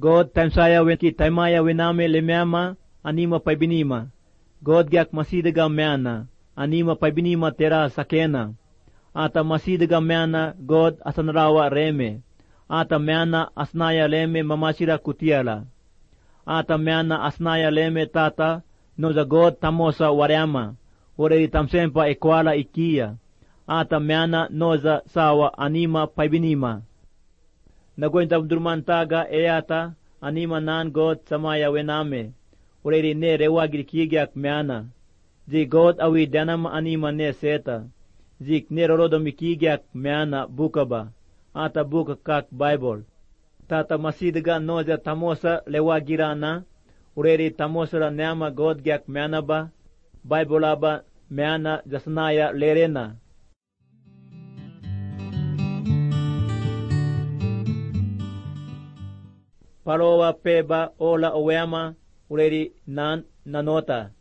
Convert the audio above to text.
God taimsaya wen ki taimaya wename lemeama anima paibinima. God gyak masidaga meana anima paibinima tera sakena. Ata masidaga meana God asanrawa reme. Ata meana asnaya leme mamasira kutiala. Ata meana asnaya leme tata noza God tamosa wareama. Ore tamsempa ekwala ikia. Ata meana noza sawa anima paibinima. Nagointa durmantaga eata anima nan God samaya wename. Ore ne rewagir kigyak meana. Zi God awi danama anima ne seta. Zik ne rorodomi kigyak meana bukaba. Ata buka kak Bible. Tata masidaga noza tamosa lewagirana. Ureri tamosa neama God gyak meana ba. Bible aba meana jasnaya lerena. Parowa peba ola owema ureri nan nanota.